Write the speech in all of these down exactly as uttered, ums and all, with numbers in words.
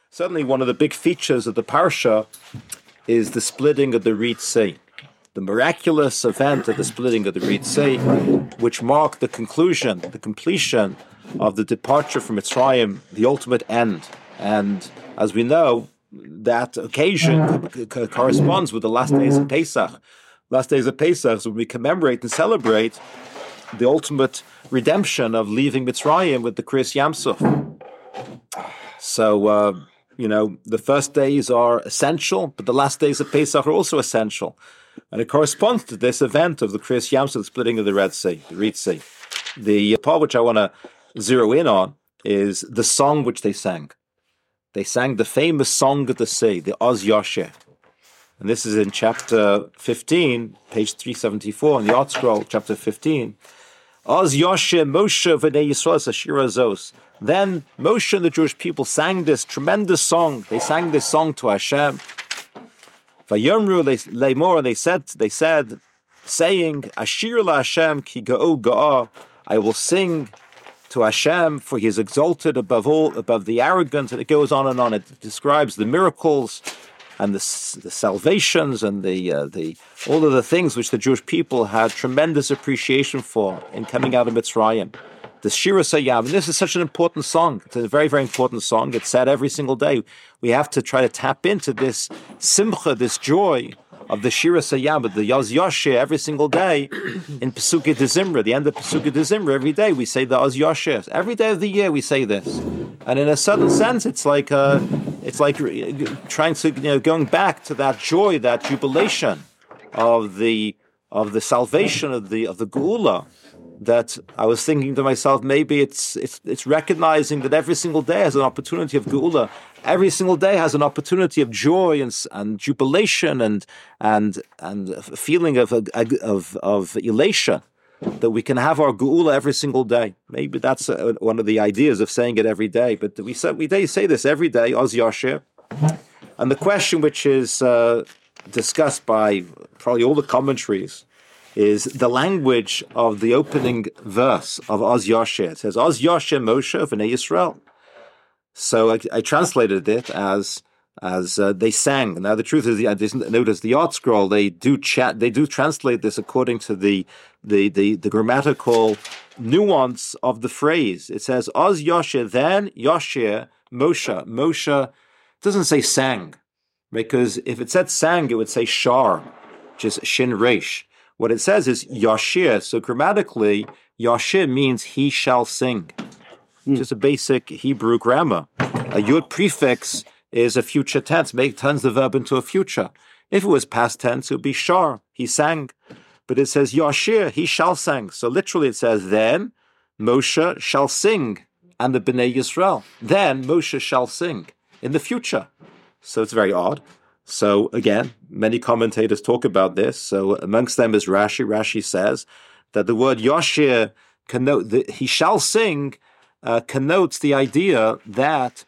Certainly one of the big features of the Parsha is the splitting of the Reed Sea. The miraculous event of the splitting of the Reed Sea, which marked the conclusion, the completion of the departure from Mitzrayim, the ultimate end. And as we know, that occasion co- co- corresponds with the last days of Pesach. Last days of Pesach is when we commemorate and celebrate the ultimate redemption of leaving Mitzrayim with the Kriyas Yamsuf. So, uh, you know, the first days are essential, but the last days of Pesach are also essential. And it corresponds to this event of the Kriyas Yamsuf, the splitting of the Red Sea, the Reed Sea. The part which I want to zero in on is the song which they sang. They sang the famous song of the sea, the Oz Yosheh. And this is in chapter fifteen, page three seventy-four, in the Art Scroll, chapter fifteen. Oz Yosheh Moshe v'nei Yisrael Ashira Zos. Then Moshe and the Jewish people sang this tremendous song. They sang this song to Hashem. Vayomru leimor, they said, they said, saying, Ashir la Hashem ki ga'o ga'a. I will sing to Hashem, for He is exalted above all, above the arrogant. And it goes on and on. It describes the miracles and the, the salvations and the uh, the all of the things which the Jewish people had tremendous appreciation for in coming out of Mitzrayim. The Shira Sayam, and this is such an important song. It's a very, very important song. It's said every single day. We have to try to tap into this simcha, this joy of the Shira Sayam, the Oz Yosheh, every single day in Pesukei de Zimra, the end of Pesukei de Zimra, every day we say the Oz Yosheh. Every day of the year we say this. And in a certain sense, it's like uh, it's like trying to, you know, going back to that joy, that jubilation of the of the salvation of the of the Geula. That I was thinking to myself, maybe it's it's it's recognizing that every single day has an opportunity of Geula. Every single day has an opportunity of joy and and jubilation and and and a feeling of of of elation. That we can have our Geula every single day. Maybe that's a, one of the ideas of saying it every day. But we say, we say this every day, Oz Yosheh. And the question which is uh, discussed by probably all the commentaries is the language of the opening verse of Oz Yosheh. It says, Oz Yosheh Moshe v'nei Yisrael. So I, I translated it as as uh, they sang. Now the truth is, I didn't notice the Art Scroll. They do chat. They do translate this according to the the the, the grammatical nuance of the phrase. It says Oz Yosheh, then Yosheh Moshe. Moshe doesn't say sang, because if it said sang, it would say shar, which is shin resh. What it says is Yosheh. So grammatically, Yosheh means he shall sing. Mm. Just a basic Hebrew grammar. A yud prefix is a future tense, make turns the verb into a future. If it was past tense, it would be shar, he sang. But it says Yosheh, he shall sing. So literally it says, then Moshe shall sing, and the Bnei Yisrael. Then Moshe shall sing in the future. So it's very odd. So again, many commentators talk about this. So amongst them is Rashi. Rashi says that the word Yosheh, connote, the, he shall sing, uh, connotes the idea that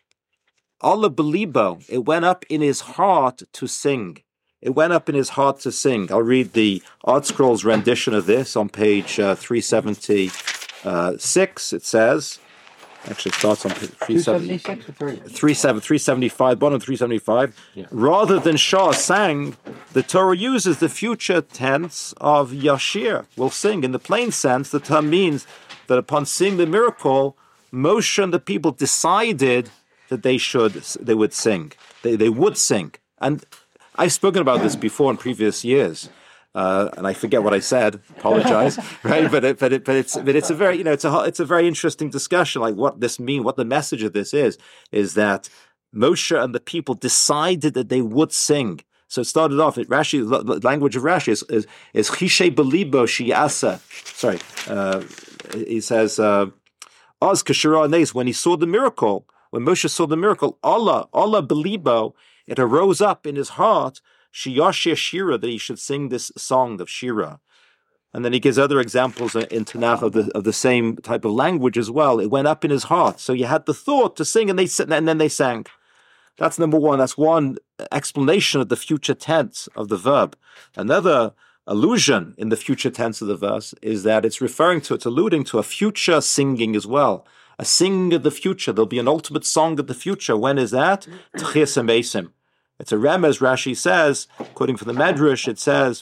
Allah belibo, it went up in his heart to sing. It went up in his heart to sing. I'll read the Art Scroll's rendition of this on page uh, three seventy-six. It says, actually it starts on three seventy-six, three seventy-five, bottom three seventy-five. Yeah. Rather than Shah sang, the Torah uses the future tense of Yashir, will sing. In the plain sense, the term means that upon seeing the miracle, Moshe and the people decided that they should, they would sing. They they would sing. And I've spoken about this before in previous years, uh, and I forget what I said. Apologize, right? But it, but it, but it's but it's a very you know it's a it's a very interesting discussion. Like what this mean, what the message of this is, is that Moshe and the people decided that they would sing. So it started off. It Rashi, the language of Rashi is is, is Chishe belibo shiasa. Sorry, uh, he says uh, Oz kashira nes, when he saw the miracle. When Moshe saw the miracle, Allah, Allah belibo, it arose up in his heart, Shiyasheh Shira, that he should sing this song of Shira. And then he gives other examples in Tanakh of the of the same type of language as well. It went up in his heart. So you had the thought to sing, and they and then they sang. That's number one. That's one explanation of the future tense of the verb. Another allusion in the future tense of the verse is that it's referring to, it's alluding to a future singing as well. a singing of the future. There'll be an ultimate song of the future. When is that? Tchias HaMesim. It's a remez, Rashi says, quoting from the Medrash, it says,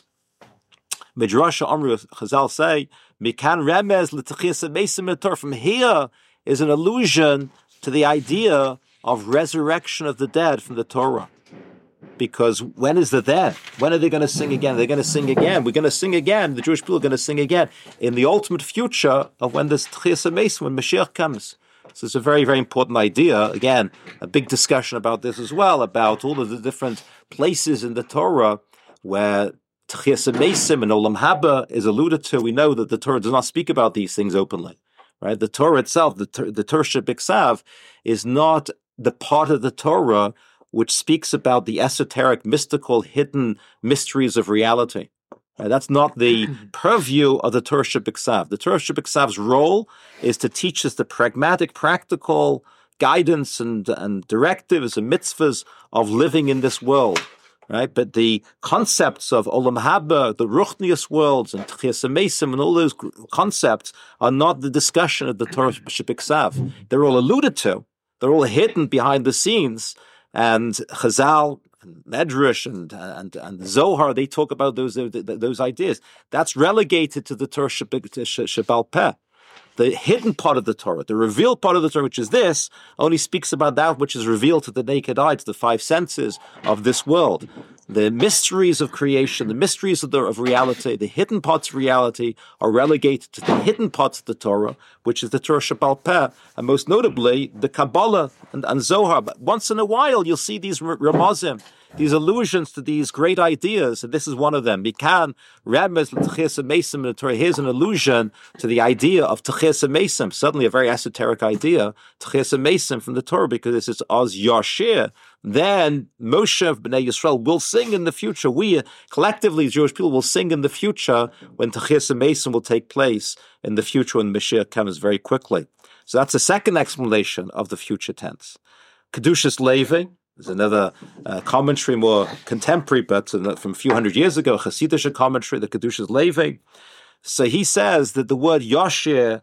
Midrash Amru, Chazal say, Mikan remez l'tchias HaMesim. From here is an allusion to the idea of resurrection of the dead from the Torah. Because when is the dead? When are they going to sing again? They're going to sing again. We're going to sing again. The Jewish people are going to sing again in the ultimate future of when this Tchias HaMesim, when Mashiach comes. So it's a very, very important idea. Again, a big discussion about this as well, about all of the different places in the Torah where Tchias HaMesim and Olam Haba is alluded to. We know that the Torah does not speak about these things openly. Right? The Torah itself, the, the Torah Shebiksav, is not the part of the Torah which speaks about the esoteric, mystical, hidden mysteries of reality. Right? That's not the purview of the Torah Shebiksav. The Torah Shebiksav's role is to teach us the pragmatic, practical guidance and, and directives and mitzvahs of living in this world. Right? But the concepts of Olam Haba, the Ruchnius worlds, and Tchias HaMesim, and all those concepts are not the discussion of the Torah Shebiksav. They're all alluded to. They're all hidden behind the scenes. And Chazal, and Medrash, and, and and Zohar, they talk about those those ideas. That's relegated to the Torah Shebal Peh. The hidden part of the Torah, the revealed part of the Torah, which is this, only speaks about that which is revealed to the naked eye, to the five senses of this world. The mysteries of creation, the mysteries of, the, of reality, the hidden parts of reality are relegated to the hidden parts of the Torah, which is the Torah Shebal Peh, and most notably the Kabbalah and, and Zohar. But once in a while, you'll see these ramazim, these allusions to these great ideas, and this is one of them. Mikan remez l'tchias HaMesim in the Torah. Here's an allusion to the idea of Tchias HaMesim, suddenly a very esoteric idea, Tchias HaMesim from the Torah, because this is Oz Yashir. Then Moshe of Bnei Yisrael will sing in the future. We, collectively, Jewish people, will sing in the future when Tchias HaMesim will take place in the future when Mashiach comes very quickly. So that's the second explanation of the future tense. Kedushas Levi. There's another uh, commentary, more contemporary, but uh, from a few hundred years ago, Hasidic commentary, the Kedushas Levi. So he says that the word Yashir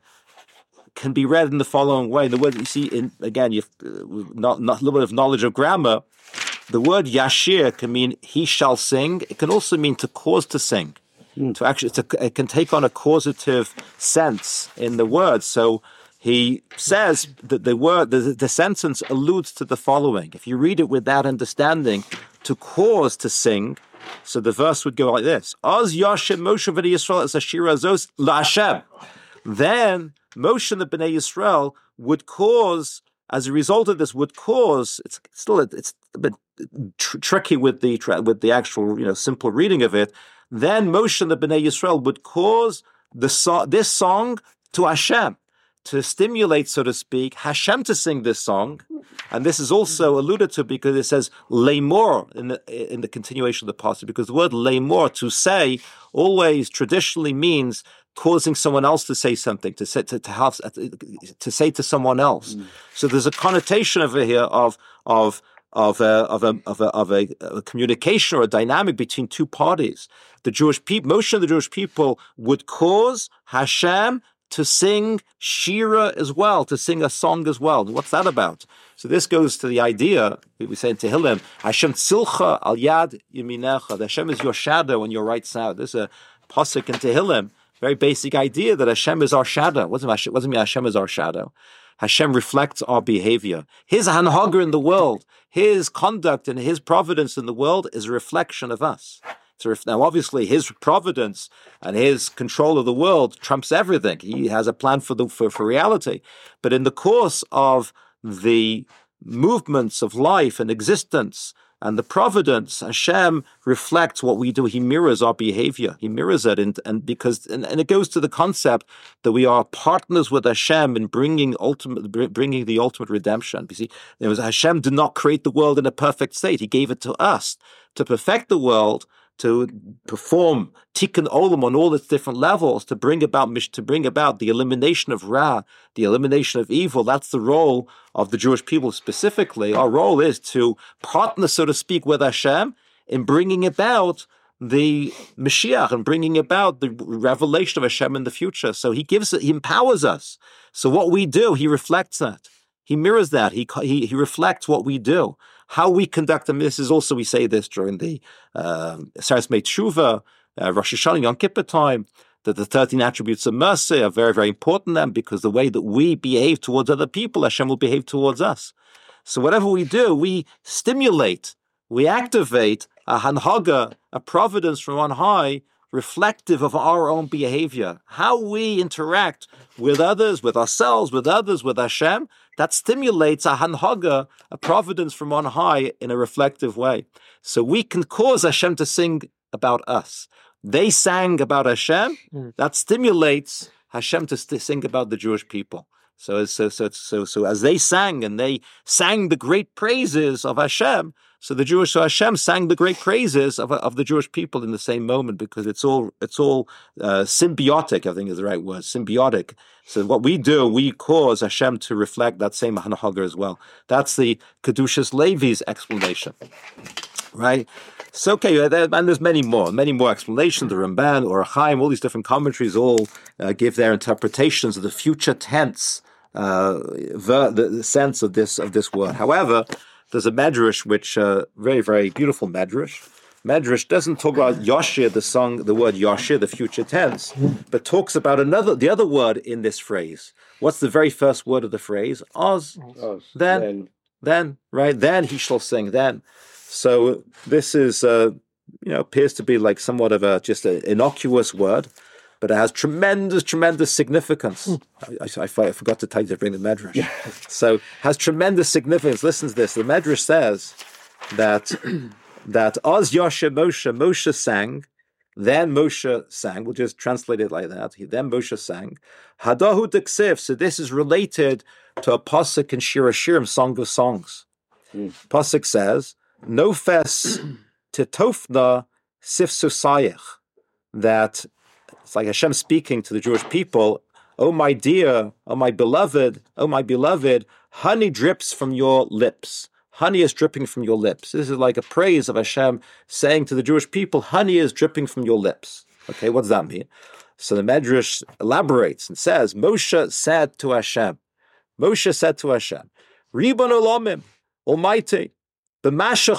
can be read in the following way. The word, you see, in, again, you've uh, not, not a little bit of knowledge of grammar. The word Yashir can mean he shall sing. It can also mean to cause to sing. Mm. To actually, to, it can take on a causative sense in the word. So he says that the word, the, the sentence alludes to the following. If you read it with that understanding, to cause to sing, so the verse would go like this: Oz Yashem Moshe v'nei Yisrael es Ashira Zos LaHashem. Then Moshe and the Bnei Yisrael would cause, as a result of this, would cause. It's still a, it's a bit tr- tricky with the with the actual you know simple reading of it. Then Moshe and the Bnei Yisrael would cause the so- this song to Hashem, to stimulate, so to speak, Hashem to sing this song. And this is also alluded to because it says Lemor in the, in the continuation of the passage, because the word Lemor, to say, always traditionally means causing someone else to say something, to say to, to have to say to someone else. Mm. So there's a connotation over here of of of a, of a of a of a, a communication or a dynamic between two parties. The Jewish people, Moshe and the Jewish people would cause Hashem to sing Shira as well, to sing a song as well. What's that about? So this goes to the idea, we say in Tehillim, Hashem tzilcha al yad yaminecha, that Hashem is your shadow on your right side. There's a pasuk in Tehillim, very basic idea that Hashem is our shadow. What does it mean Hashem is our shadow? Hashem reflects our behavior. His hanhaga in the world, his conduct and his providence in the world is a reflection of us. Now, obviously, his providence and his control of the world trumps everything. He has a plan for the for, for reality. But in the course of the movements of life and existence and the providence, Hashem reflects what we do. He mirrors our behavior. He mirrors it, and, and because and, and it goes to the concept that we are partners with Hashem in bringing ultimate, bringing the ultimate redemption. You see, there was Hashem did not create the world in a perfect state. He gave it to us to perfect the world, to perform tikkun olam on all its different levels, to bring about to bring about the elimination of ra, the elimination of evil. That's the role of the Jewish people specifically. Our role is to partner, so to speak, with Hashem in bringing about the Mashiach and bringing about the revelation of Hashem in the future. So he gives it, he empowers us. So what we do, he reflects that. He mirrors that. He he, he reflects what we do. How we conduct them. This is also, we say this during the Saras Mei Tshuva, uh, Rosh Hashanah, Yom Kippur time, that the thirteen attributes of mercy are very, very important then, because the way that we behave towards other people, Hashem will behave towards us. So whatever we do, we stimulate, we activate a hanhaga, a providence from on high, reflective of our own behavior. How we interact with others, with ourselves, with others, with Hashem, that stimulates a hanhaga, a providence from on high in a reflective way. So we can cause Hashem to sing about us. They sang about Hashem, mm. that stimulates Hashem to st- sing about the Jewish people. So, so, so, so, so as they sang, and they sang the great praises of Hashem, so the Jewish, so Hashem sang the great praises of, of the Jewish people in the same moment, because it's all, it's all uh, symbiotic, I think is the right word, symbiotic. So what we do, we cause Hashem to reflect that same hanhaga as well. That's the Kedushas Levi's explanation, right? So, okay, and there's many more, many more explanations. The Ramban, or Chaim, all these different commentaries all uh, give their interpretations of the future tense, uh, the, the, the sense of this of this word. However, there's a medrash, which uh, very, very beautiful medrash. Medrash doesn't talk about Yoshir, the song, the word Yoshir, the future tense, but talks about another, the other word in this phrase. What's the very first word of the phrase? Oz. Oz. Then, then, then, right? Then he shall sing. Then. So this is, uh, you know, appears to be like somewhat of a just an innocuous word, but it has tremendous, tremendous significance. Mm. I, I, I forgot to tell you to bring the Medrash. Yeah. So has tremendous significance. Listen to this. The Medrash says that that Oz Yoshe Moshe, Moshe sang, then Moshe sang. We'll just translate it like that. He, then Moshe sang. Hadahu Deksiv. So this is related to a pasuk in Shir Hashirim, Song of Songs. Mm. Pasuk says, no fes titofna sifsusayich, that it's like Hashem speaking to the Jewish people, oh my dear, oh my beloved, oh my beloved, honey drips from your lips. Honey is dripping from your lips. This is like a praise of Hashem saying to the Jewish people, honey is dripping from your lips. Okay, what does that mean? So the Medrash elaborates and says, Moshe said to Hashem, Moshe said to Hashem, Ribon Olamim, Almighty, with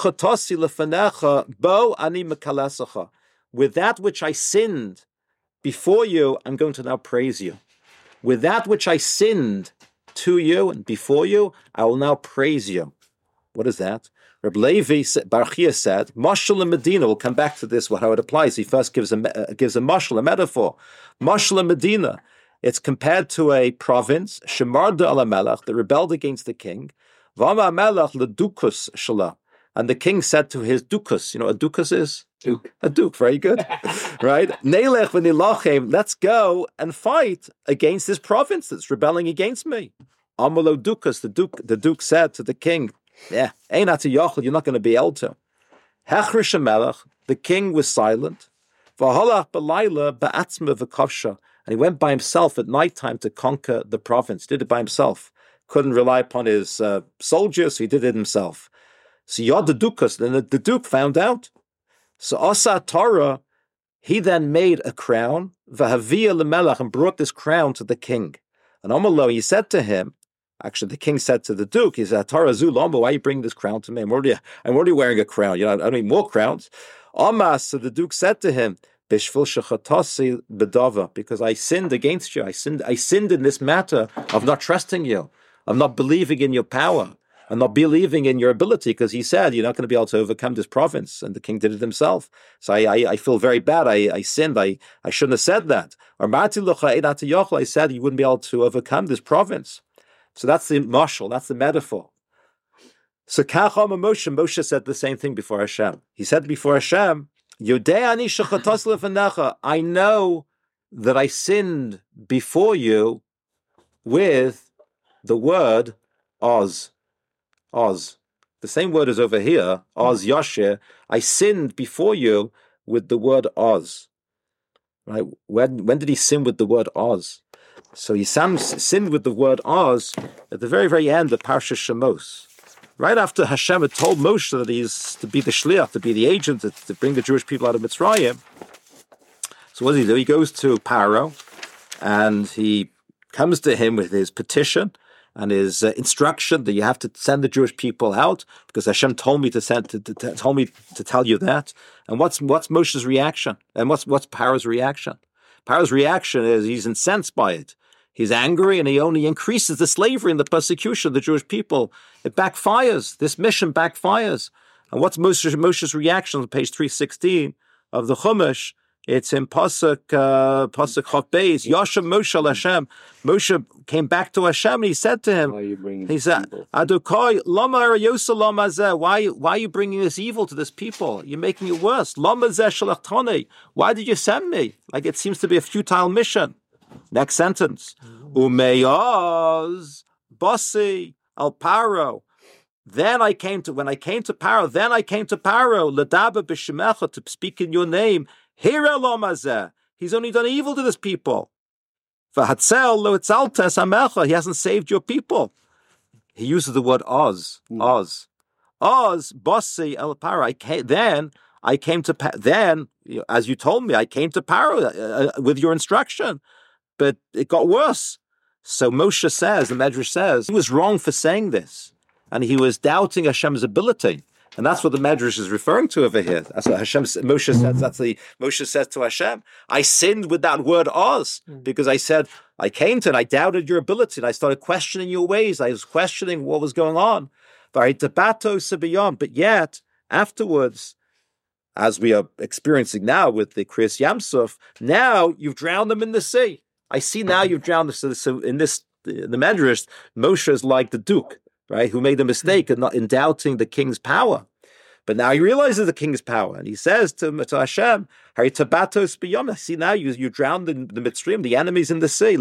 that which I sinned before you, I'm going to now praise you. With that which I sinned to you and before you, I will now praise you. What is that? Reb Levi Barchia said, Mashal and Medina, we'll come back to this, how it applies. He first gives a, uh, gives a mashal, a metaphor. Mashal and Medina, it's compared to a province, Shemarda ala Melech, that rebelled against the king. Vama Melech ledukus shala, and the king said to his dukus, you know what a dukus is? Duke. A duke, very good. Right? Neilech v'nilachem, let's go and fight against this province that's rebelling against me. Amalo dukus, the duke, the duke said to the king, yeah, ein ati yochel, you're not going to be able to. Hechrish Melech, the king was silent. V'halach b'layla ba'atzma v'kavsha, and he went by himself at night time to conquer the province. Did it by himself. Couldn't rely upon his uh, soldiers, so he did it himself. So Yod the Dukas, then the, the Duke found out. So Asa Torah, he then made a crown, Vahavia Lemelach, and brought this crown to the king. And Amalo, he said to him, actually the king said to the Duke, he said, Torah Zulomba, why are you bringing this crown to me? I'm already, I'm already wearing a crown. You know, I don't need more crowns. Amas, so the Duke said to him, Bishvil Shechatasi Bedava, because I sinned against you. I sinned, I sinned in this matter of not trusting you. I'm not believing in your power. I'm not believing in your ability, because he said you're not going to be able to overcome this province, and the king did it himself. So I, I, I feel very bad. I, I sinned. I, I shouldn't have said that. Or I said you wouldn't be able to overcome this province. So that's the mashal. That's the metaphor. So Kacham Moshe, Moshe said the same thing before Hashem. He said before Hashem, I know that I sinned before you with the word Oz. Oz. The same word is over here, Oz Yashir. I sinned before you with the word Oz. Right? When when did he sin with the word Oz? So he sinned with the word Oz at the very, very end of Parsha Shemos. right after Hashem had told Moshe that he's to be the shliach, to be the agent, to, to bring the Jewish people out of Mitzrayim. So what does he do? He goes to Paro, and he comes to him with his petition and his uh, instruction that you have to send the Jewish people out because Hashem told me to send to, to, to told me to tell you that. And what's what's Moshe's reaction? And what's what's Paro's reaction? Paro's reaction is he's incensed by it. He's angry, and he only increases the slavery and the persecution of the Jewish people. It backfires. This mission backfires. And what's Moshe's, Moshe's reaction on page three sixteen of the Chumash? It's in Pasuk uh, Pasuk Chaf Beis. Yashem Moshe al Hashem. Moshe came back to Hashem and he said to him, why are you bringing he said, Adukai, lama arayosa lama zeh. Why, why are you bringing this evil to this people? You're making it worse. Lama zeh shalachtani. Why did you send me? Like it seems to be a futile mission. Next sentence. Umeyaz basi al Paro. Then I came to, when I came to Paro, then I came to Paro, ledaba b'shemecha, to speak in your name. He's only done evil to this people. He hasn't saved your people. He uses the word Oz. Oz. Oz, Bossi El Paro. I came, then I came to, then, as you told me, I came to Paro uh, with your instruction. But it got worse. So Moshe says, the Medrash says, he was wrong for saying this. And he was doubting Hashem's ability. And that's what the Medrash is referring to over here. That's what Hashem, Moshe says. That's the Moshe says to Hashem, I sinned with that word Oz because I said I came to and I doubted your ability and I started questioning your ways. I was questioning what was going on. But yet afterwards, as we are experiencing now with the Kriyas Yamsuf, now you've drowned them in the sea. I see now you've drowned them. So, so in this, in the Medrash, Moshe is like the Duke, right, who made a mistake in, not, in doubting the king's power. But now he realizes the king's power, and he says to, to Hashem, I see now you, you drowned in the midstream, the enemies in the sea.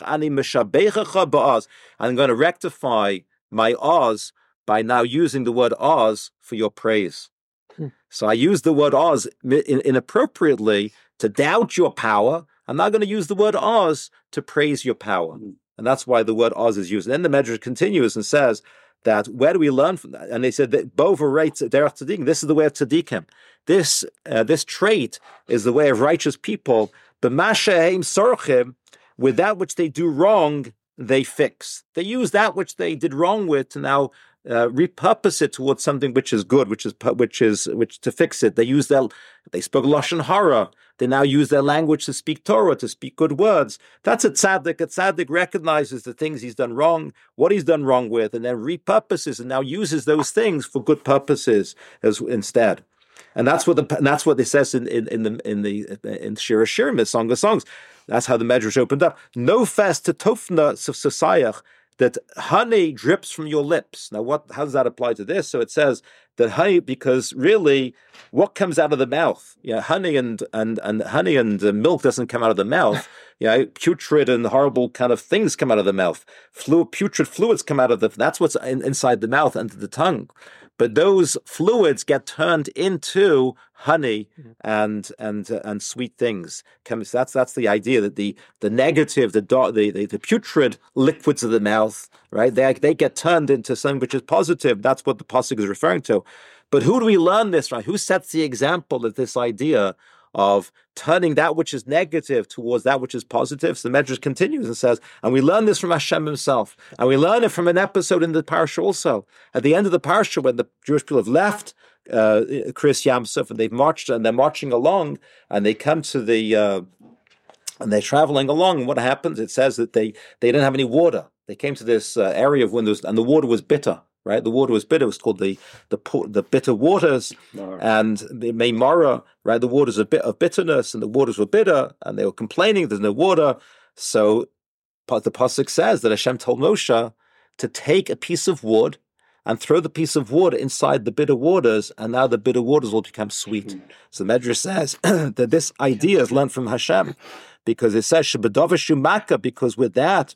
I'm going to rectify my Oz by now using the word Oz for your praise. Hmm. So I use the word Oz inappropriately to doubt your power. I'm now going to use the word Oz to praise your power. Hmm. And that's why the word Oz is used. And then the Medrash continues and says that where do we learn from that? And they said that Bova writes Derech Tzadikim. This is the way of Tzadikim. This uh, this trait is the way of righteous people. B'mashe'eim sorchim, with that which they do wrong, they fix. They use that which they did wrong with to now uh, repurpose it towards something which is good, which is which is which to fix it. They use their they spoke lashon hara. They now use their language to speak Torah, to speak good words. That's a tzaddik. A tzaddik recognizes the things he's done wrong, what he's done wrong with, and then repurposes and now uses those things for good purposes as instead. And that's what the and that's what it says in in, in the in the in Shir Hashirim, the Song of Songs. That's how the Medrash opened up. No fast to tofna sosayach, that honey drips from your lips. Now, what? How does that apply to this? So it says that honey, because really, what comes out of the mouth? Yeah, honey and and and honey and uh, milk doesn't come out of the mouth. Yeah, putrid and horrible kind of things come out of the mouth. Flu, putrid fluids come out of the. That's what's in, inside the mouth and the tongue. But those fluids get turned into honey and and uh, and sweet things. That's that's the idea that the the negative, the the the, the putrid liquids of the mouth, right? They they get turned into something which is positive. That's what the pasuk is referring to. But who do we learn this from? Who sets the example of this idea of turning that which is negative towards that which is positive? So the Medrash continues and says, and we learn this from Hashem himself, and we learn it from an episode in the parsha also. At the end of the parsha, when the Jewish people have left uh, Kriyas Yamsuf and they've marched and they're marching along, and they come to the uh, and they're traveling along, and what happens? It says that they they didn't have any water. They came to this uh, area of windows, and the water was bitter. Right, the water was bitter. It was called the the the bitter waters, no. And the Meimara. Right, the waters of bit of bitterness, and the waters were bitter, and they were complaining. There's no water, so the pasuk says that Hashem told Moshe to take a piece of wood and throw the piece of wood inside the bitter waters, and now the bitter waters will become sweet. Mm-hmm. So the Medrash says that this idea is learned from Hashem, because it says Shebedava Shumaka, because with that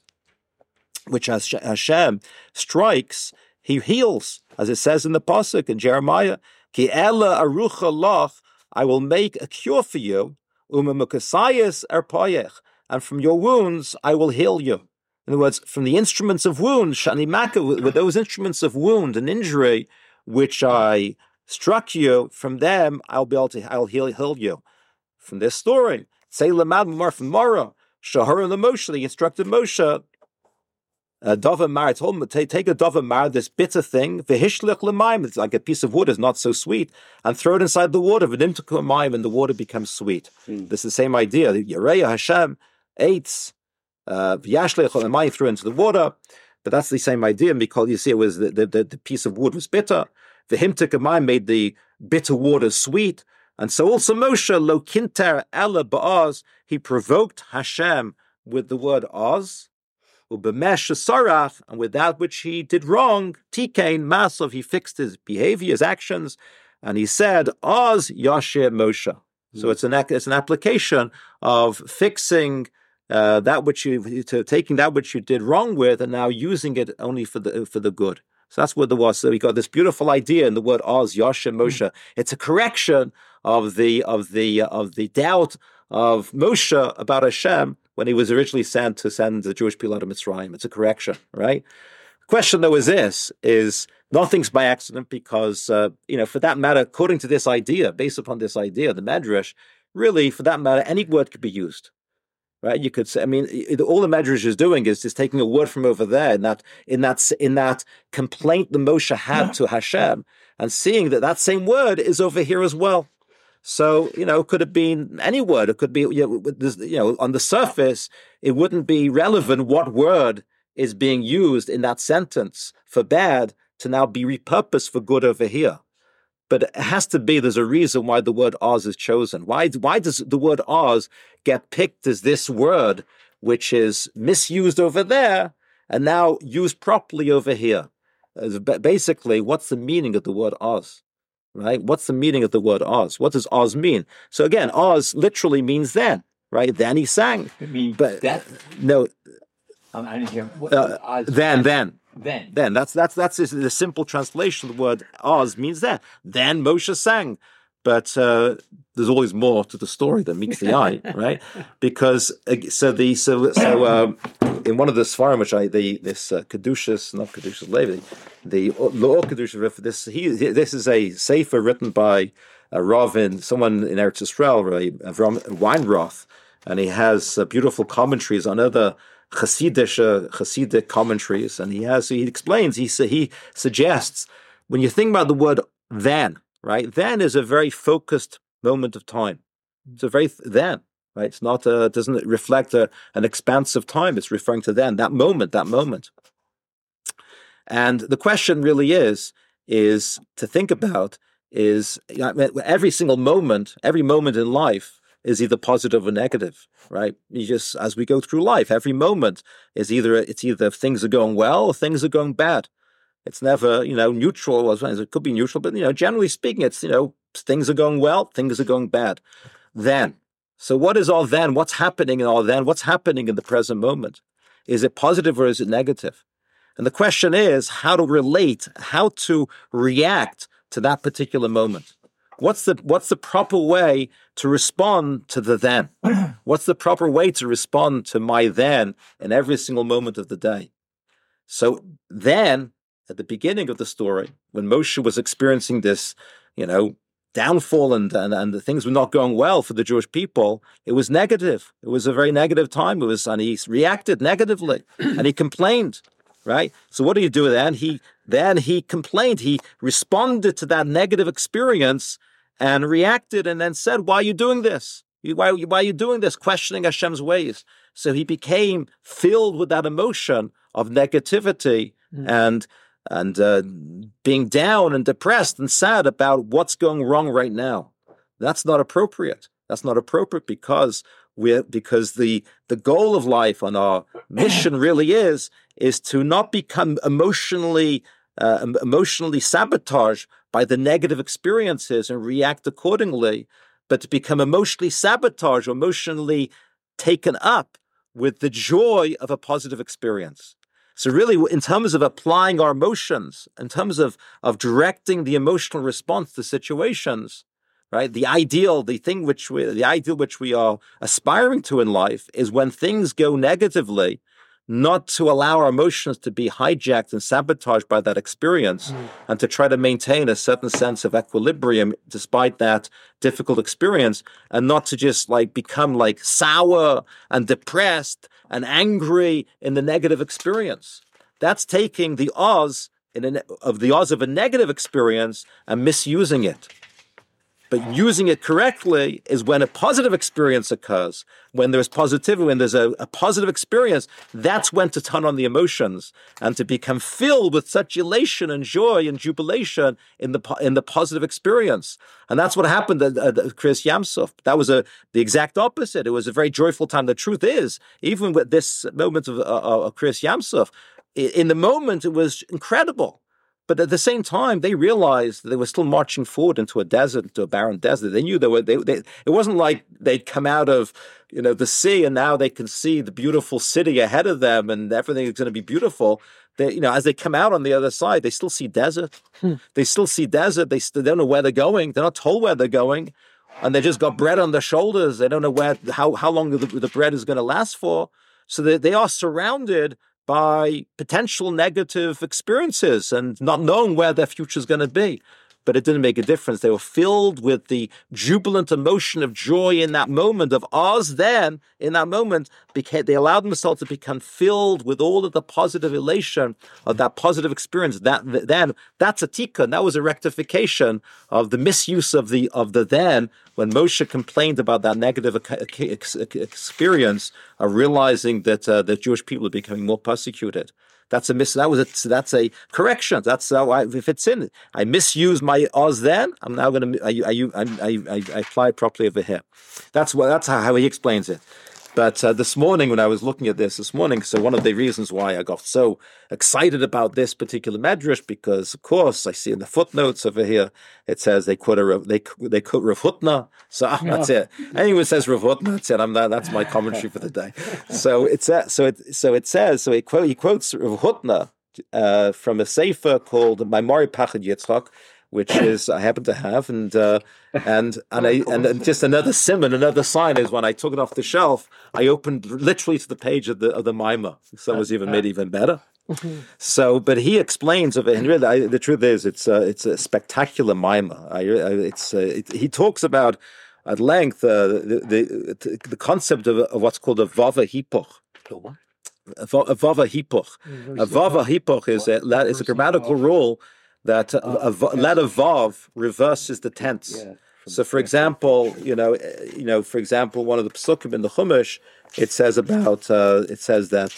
which Hashem strikes, he heals, as it says in the pasuk in Jeremiah, Ki ela arucha lach, I will make a cure for you, umemukasayis erpayech, and from your wounds I will heal you. In other words, from the instruments of wound, shani maka, with those instruments of wound and injury, which I struck you, from them I'll be able to, I'll heal, heal you. From this story, say lamad more from Mara, shahar the Moshe, he instructed Moshe, Uh, Dava Mar, I told him, take, take a Dava Mar, this bitter thing, v'hishlich l'mayim, it's like a piece of wood, is not so sweet, and throw it inside the water, v'nimtuku mayim, and the water becomes sweet. Mm. This is the same idea. Yereya Hashem eats, v'yashlech l'mayim, threw into the water, but that's the same idea, because you see, it was the, the, the, the piece of wood was bitter. V'himtuku mayim made the bitter water sweet, and so also Moshe, lo kinter ela ba'az, he provoked Hashem with the word oz, Ubemesh sarach, and with that which he did wrong, tikain masov, he fixed his behavior, his actions, and he said, Oz Yashir Moshe. Mm-hmm. So it's an it's an application of fixing uh, that which you to taking that which you did wrong with, and now using it only for the for the good. So that's what there was. So we got this beautiful idea in the word Oz Yashir Moshe. Mm-hmm. It's a correction of the of the of the doubt of Moshe about Hashem when he was originally sent to send the Jewish people out of Mitzrayim. It's a correction, right? The question, though, is this, is nothing's by accident because, uh, you know, for that matter, according to this idea, based upon this idea, the Medrash, really, for that matter, any word could be used, right? You could say, I mean, all the Medrash is doing is just taking a word from over there in that, in that, in that complaint that Moshe had to Hashem and seeing that that same word is over here as well. So, you know, could have been any word. It could be, you know, you know, on the surface, it wouldn't be relevant what word is being used in that sentence for bad to now be repurposed for good over here. But it has to be, there's a reason why the word Oz is chosen. Why, why does the word Oz get picked as this word, which is misused over there and now used properly over here? As basically, what's the meaning of the word Oz? Right? What's the meaning of the word Oz? What does Oz mean? So again, Oz literally means then, right? Then he sang. It means but that? No. Um, I didn't hear. What, uh, Oz, then, then. Then. Then. That's that's that's the simple translation of the word Oz means then. Then Moshe sang. But uh, there's always more to the story than meets the eye, right? Because uh, so the so so um, in one of the Sfarim, which I the this uh, Kedushas, not Kedushas Levi, the Law Kedushas, this he this is a sefer written by a Rav in someone in Eretz Yisrael, Avram Weinroth, and he has uh, beautiful commentaries on other Hasidic uh, Hasidic commentaries, and he has he explains he he suggests when you think about the word then. Right, then is a very focused moment of time. It's a very th- then, right? It's not a, doesn't reflect a, an expansive time. It's referring to then, that moment, that moment. And the question really is, is to think about is you know, every single moment, every moment in life is either positive or negative, right? You just as we go through life, every moment is either it's either things are going well or things are going bad. It's never, you know, neutral. It could be neutral, but, you know, generally speaking, it's, you know, things are going well, things are going bad. Then. So what is all then? What's happening in all then? What's happening in the present moment? Is it positive or is it negative? And the question is how to relate, how to react to that particular moment. What's the what's the proper way to respond to the then? What's the proper way to respond to my then in every single moment of the day? So then, at the beginning of the story, when Moshe was experiencing this, you know, downfall and, and and the things were not going well for the Jewish people, it was negative. It was a very negative time. It was, and he reacted negatively, and he complained, right? So what do you do then? He then he complained. He responded to that negative experience and reacted, and then said, "Why are you doing this? Why why are you doing this? Questioning Hashem's ways." So he became filled with that emotion of negativity mm. and. and uh, being down and depressed and sad about what's going wrong right now. That's not appropriate. That's not appropriate because we because the the goal of life and our mission really is is to not become emotionally uh, emotionally sabotaged by the negative experiences and react accordingly, but to become emotionally sabotaged or emotionally taken up with the joy of a positive experience. So really, in terms of applying our emotions, in terms of, of directing the emotional response to situations, right? The ideal, the thing which we, the ideal which we are aspiring to in life is when things go negatively, not to allow our emotions to be hijacked and sabotaged by that experience, mm. and to try to maintain a certain sense of equilibrium despite that difficult experience, and not to just like become like sour and depressed and angry in the negative experience. That's taking the Oz in an, of the Oz of a negative experience and misusing it. But using it correctly is when a positive experience occurs, when there's positivity, when there's a, a positive experience, that's when to turn on the emotions and to become filled with such elation and joy and jubilation in the in the positive experience. And that's what happened at, at Kriyas Yamsuf. That was a the exact opposite. It was a very joyful time. The truth is, even with this moment of, uh, of Kriyas Yamsuf, in the moment it was incredible. But at the same time, they realized that they were still marching forward into a desert, into a barren desert. They knew they were. They, they, it wasn't like they'd come out of, you know, the sea and now they can see the beautiful city ahead of them and everything is going to be beautiful. They, you know, as they come out on the other side, they still see desert. Hmm. They still see desert. They still don't know where they're going. They're not told where they're going, and they just got bread on their shoulders. They don't know where how how long the, the bread is going to last for. So they, they are surrounded by potential negative experiences and not knowing where their future is going to be. But it didn't make a difference. They were filled with the jubilant emotion of joy in that moment, of Oz then, in that moment, became, they allowed themselves to become filled with all of the positive elation of that positive experience. That then, that's a tikkun. That was a rectification of the misuse of the of the then, when Moshe complained about that negative experience of realizing that uh, the Jewish people are becoming more persecuted. That's a mis. That was a. That's a correction. That's how I, if it's in. I misused my Oz then. I'm now going to. I I, I I I apply it properly over here. That's what. That's how, how he explains it. But uh, this morning, when I was looking at this this morning, so one of the reasons why I got so excited about this particular medrash, because of course I see in the footnotes over here it says they quote a they they quote Rav Hutner, so oh, that's it. Anyone says Rav Hutner, that's it. I'm that, that's my commentary for the day. So it's uh, so it so it says so he quote he quotes Rav Hutner uh, from a sefer called Maimori Pachad Yitzchak, which is I happen to have, and uh, and and I and just another simon, another sign is when I took it off the shelf, I opened literally to the page of the of the Maimah. So it was even made even better. So, but he explains of it, and really, I, the truth is, it's a, it's a spectacular Maimah. I, I, it's uh, it, he talks about at length uh, the, the the concept of, of what's called a vava hipoch. A vava hipoch. A vava hipoch is a is a grammatical rule that a, a, a letter vav reverses the tense. Yeah, so, for example, you know, you know, for example, one of the psukim in the Chumash, it says about, uh, it says that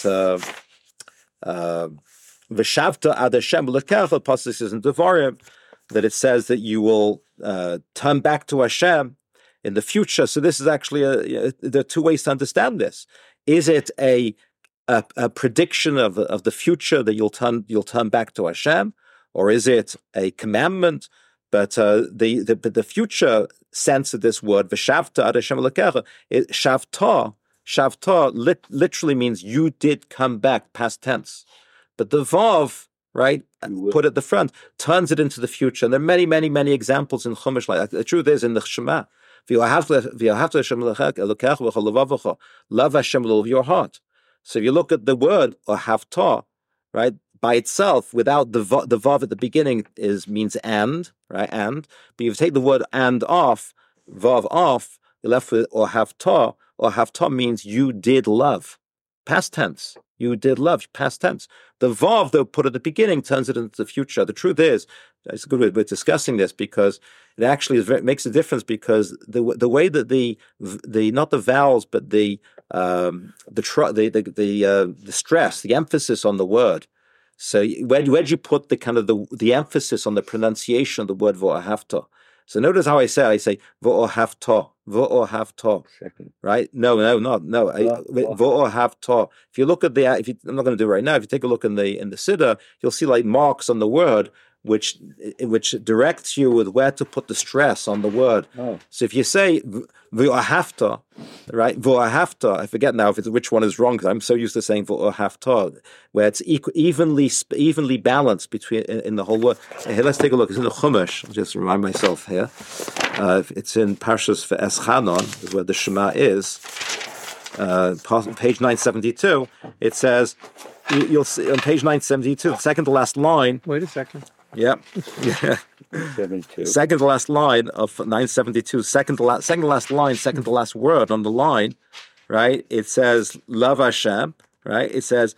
v'shavta ad Hashem l'kecha, pasuk is in Devarim, that it says that you will uh, turn back to Hashem in the future. So, this is actually a, a, there are two ways to understand this. Is it a a, a prediction of of the future that you'll turn you'll turn back to Hashem? Or is it a commandment? But uh, the, the the future sense of this word, v'shavta ad Hashem l'kecha, shavta, shavta lit, literally means you did come back, past tense. But the vav, right, put at the front, turns it into the future. And there are many, many, many examples in Chumash like that. The truth is in the Shema, v'ahavta Hashem l'kecha v'chol levavecha, love Hashem with all of your heart. So if you look at the word, or havta, right, by itself, without the vav, the vav at the beginning is means and, right? And, but if you take the word and off, vav off, you're left with or havta. Or havta means you did love, past tense. You did love, past tense. The vav, though, put at the beginning turns it into the future. The truth is, it's a good way of discussing this because it actually is very, makes a difference because the the way that the the not the vowels but the um, the tr- the the the, uh, the stress, the emphasis on the word. So where where do you put the kind of the the emphasis on the pronunciation of the word vo'ahavta? So notice how I say I say vo'ahavta, vo'ahavta, right? No, no, not no. Vo'ahavta. If you look at the, if you, I'm not going to do it right now. If you take a look in the in the Siddur, you'll see like marks on the word which which directs you with where to put the stress on the word. Oh. So if you say vo'ahavta, right? Vo'ahavta, I forget now if it's which one is wrong because I'm so used to saying vo'ahavta, where it's equal, evenly evenly balanced between in, in the whole word. Hey, let's take a look. It's in the Chumash. I'll just remind myself here. Uh, it's in Parshas for Eschanon, is where the Shema is. uh, page nine seventy-two, it says, you, you'll see on page nine seventy-two, the second to last line. Wait a second. Yep. seventy-two. Second to last line of nine seventy-two, second to last, second to last line, second to last word on the line, right? It says, love Hashem, right? It says,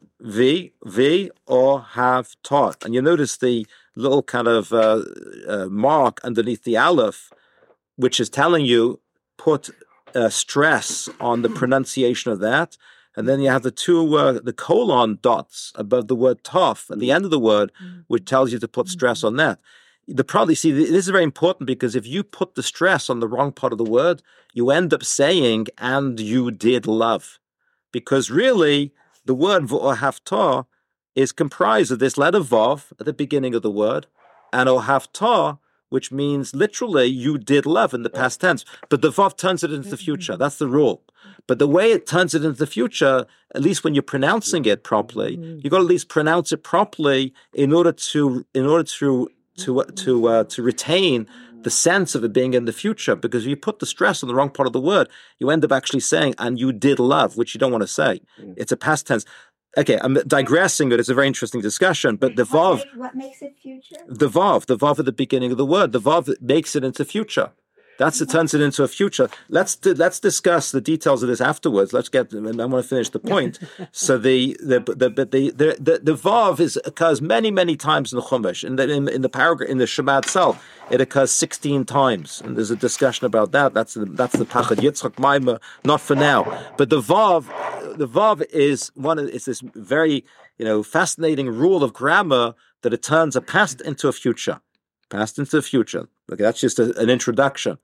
vi, vi, or have taught. And you notice the little kind of uh, uh, mark underneath the aleph, which is telling you, put uh, stress on the pronunciation of that. And then you have the two, uh, the colon dots above the word tof at the end of the word, which tells you to put stress on that. The probably see this is very important because if you put the stress on the wrong part of the word, you end up saying, and you did love. Because really, the word v'ohavta is comprised of this letter vav at the beginning of the word, and ohavta, which means literally you did love in the past tense. But the vav turns it into the future. That's the rule. But the way it turns it into the future, at least when you're pronouncing it properly, you got to at least pronounce it properly in order to in order to to to uh, to retain the sense of it being in the future. Because if you put the stress on the wrong part of the word, you end up actually saying, and you did love, which you don't want to say. It's a past tense. Okay, I'm digressing, but it's a very interesting discussion. But the vav, What, make, what makes it future? the vav, the vav at the beginning of the word, the vav makes it into future. That's it turns it into a future. Let's let's discuss the details of this afterwards. Let's get. I want to finish the point. So the the the the the the, the, the vav is occurs many many times in the Chumash. In the in, in the paragraph in the Shema itself, it occurs sixteen times, and there's a discussion about that. That's the that's the Pachad Yitzchak Maimah. Not for now, but the vav, the vav is one. Is this very you know fascinating rule of grammar that it turns a past into a future. Past into the future. Okay, that's just a, an introduction.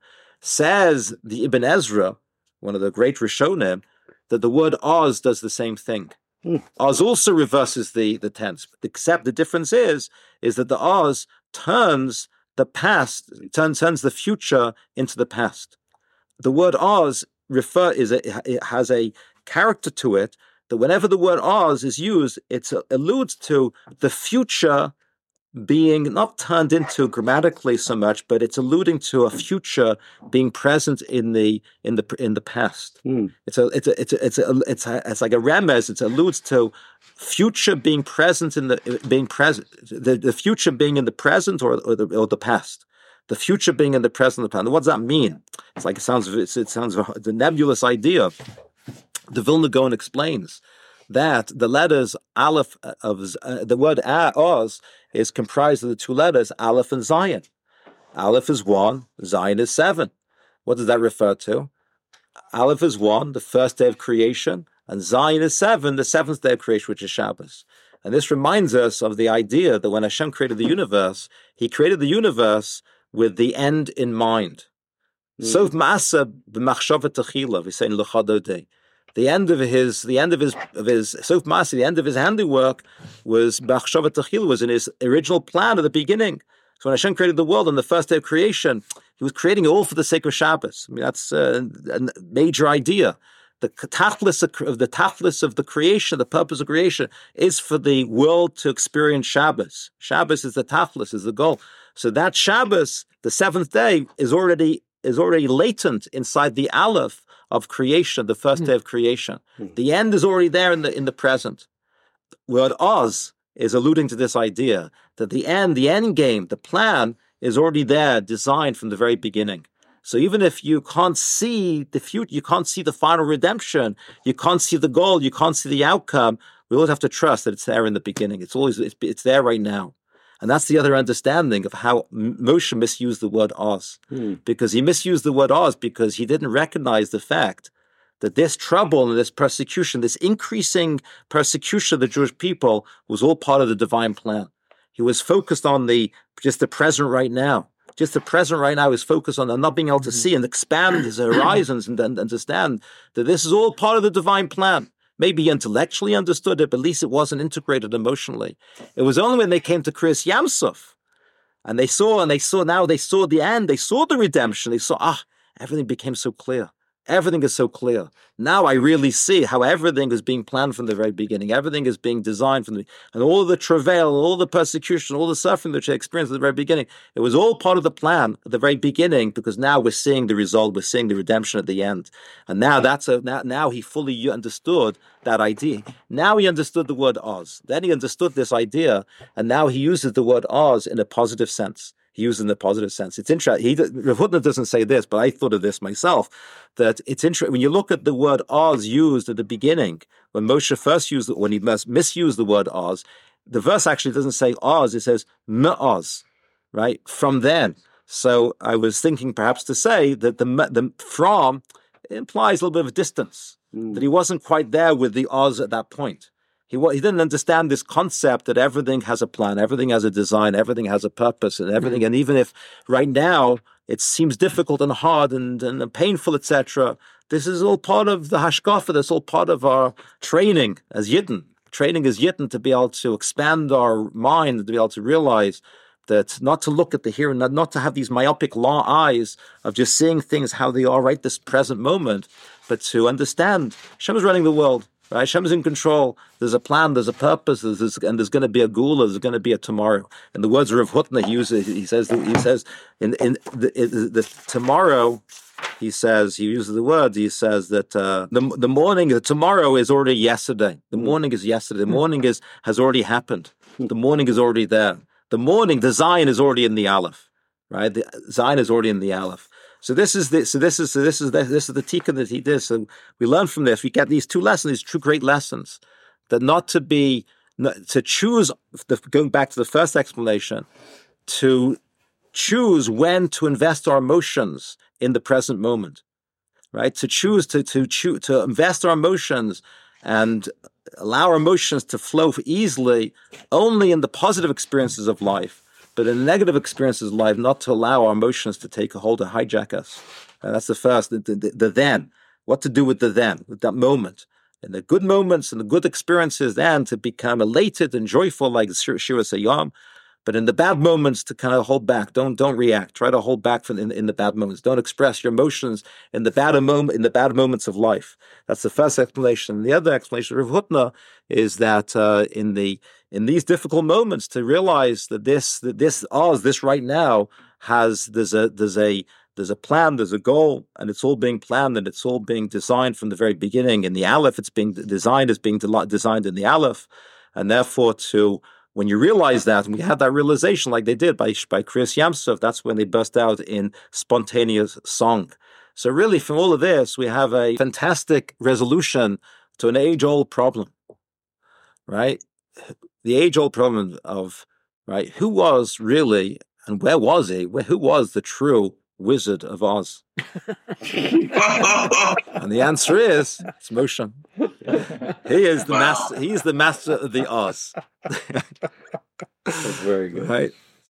Says the Ibn Ezra, one of the great Rishonim, that the word Oz does the same thing. Mm. Oz also reverses the, the tense, except the difference is, is that the Oz turns the past, turns, turns the future into the past. The word Oz refer is a, it has a character to it that whenever the word Oz is used, it alludes to the future being not turned into grammatically so much, but it's alluding to a future being present in the in the in the past. Mm. It's a it's a it's a, it's a, it's a, it's like a remez. It alludes to future being present in the being present the, the future being in the present or or the, or the past. The future being in the present, the past. What does that mean? It's like it sounds it's, it sounds it's a nebulous idea. The Vilna Gaon explains that the letters Aleph of uh, the word Oz is comprised of the two letters Aleph and Zion. Aleph is one, Zion is seven. What does that refer to? Aleph is one, the first day of creation, and Zion is seven, the seventh day of creation, which is Shabbos. And this reminds us of the idea that when Hashem created the universe, He created the universe with the end in mind. Sof Ma'asa b'machshava techila, we say in L'chadodei. The end of his, the end of his, of his Sof Ma'aseh, the end of his handiwork was B'achshava Techila, was in his original plan at the beginning. So when Hashem created the world on the first day of creation, He was creating it all for the sake of Shabbos. I mean, that's uh, a major idea. The tachlis of the tachlis of the creation, the purpose of creation, is for the world to experience Shabbos. Shabbos is the tachlis, is the goal. So that Shabbos, the seventh day, is already is already latent inside the Aleph of creation, the first day of creation. Mm. The end is already there in the in the present. Word Oz is alluding to this idea that the end, the end game, the plan is already there, designed from the very beginning. So even if you can't see the future, you can't see the final redemption, you can't see the goal, you can't see the outcome, we always have to trust that it's there in the beginning. It's always it's, it's there right now. And that's the other understanding of how Moshe misused the word Oz. Hmm. Because he misused the word Oz because he didn't recognize the fact that this trouble and this persecution, this increasing persecution of the Jewish people was all part of the divine plan. He was focused on the just the present right now. Just the present right now is focused on not being able to see and expand his horizons and, and understand that this is all part of the divine plan. Maybe intellectually understood it, but at least it wasn't integrated emotionally. It was only when they came to Kriyas Yamsuf, and they saw, and they saw, now they saw the end, they saw the redemption, they saw, ah, everything became so clear. Everything is so clear. Now I really see how everything is being planned from the very beginning. Everything is being designed from the, and all the travail, all the persecution, all the suffering that she experienced at the very beginning, it was all part of the plan at the very beginning, because now we're seeing the result, we're seeing the redemption at the end. And now that's a, now, now he fully understood that idea. Now he understood the word Oz. Then he understood this idea, and now he uses the word Oz in a positive sense. He used it in a positive sense. It's interesting. He, Rav Hutner doesn't say this, but I thought of this myself, that it's interesting. When you look at the word Oz used at the beginning, when Moshe first used it, when he misused the word Oz, the verse actually doesn't say Oz, it says Me'oz, right? From then. So I was thinking perhaps to say that the, the from implies a little bit of distance, mm. that he wasn't quite there with the Oz at that point. He, he didn't understand this concept that everything has a plan, everything has a design, everything has a purpose, and everything. Mm-hmm. And even if right now it seems difficult and hard and, and painful, et cetera, this is all part of the hashkafa. That's all part of our training as Yidden. Training as Yidden to be able to expand our mind, to be able to realize that not to look at the here and not, not to have these myopic law eyes of just seeing things how they are right this present moment, but to understand Hashem is running the world. Right? Hashem is in control. There's a plan. There's a purpose. There's, there's, and there's going to be a gula. There's going to be a tomorrow. In the words of Rav Hutner, he uses. He says. He says in in the, in the tomorrow. He says he uses the words. He says that uh, the the morning, the tomorrow is already yesterday. The morning is yesterday. The morning is has already happened. The morning is already there. The morning, the Zion is already in the Aleph. Right. The Zion is already in the Aleph. So this is the so this is so this is the, this is the tikkun that he did. So we learn from this. We get these two lessons, these two great lessons, that not to be not, to choose. The, going back to the first explanation, to choose when to invest our emotions in the present moment, right? To choose to to choose to invest our emotions and allow our emotions to flow easily only in the positive experiences of life. But in negative experiences of life, not to allow our emotions to take a hold and hijack us. And that's the first, the, the, the then. What to do with the then, with that moment. In the good moments and the good experiences, then to become elated and joyful like Shira Sayam. But in the bad moments, to kind of hold back. Don't don't react. Try to hold back from in, in the bad moments. Don't express your emotions in the bad moment in the bad moments of life. That's the first explanation. And the other explanation of Rav Hutner is that uh, in the in these difficult moments, to realize that this that this Oz, this right now has there's a there's a there's a plan, there's a goal, and it's all being planned and it's all being designed from the very beginning. In the Aleph, it's being designed as being de- designed in the Aleph, and therefore to when you realize that, and we had that realization like they did by, by Kriyas Yamsuf, that's when they burst out in spontaneous song. So really, from all of this, we have a fantastic resolution to an age-old problem, right? The age-old problem of, right, who was really, and where was he, who was the true Wizard of Oz? And the answer is, it's Moshe. He is the wow. master. He is the master of the Oz. That's very good. Right.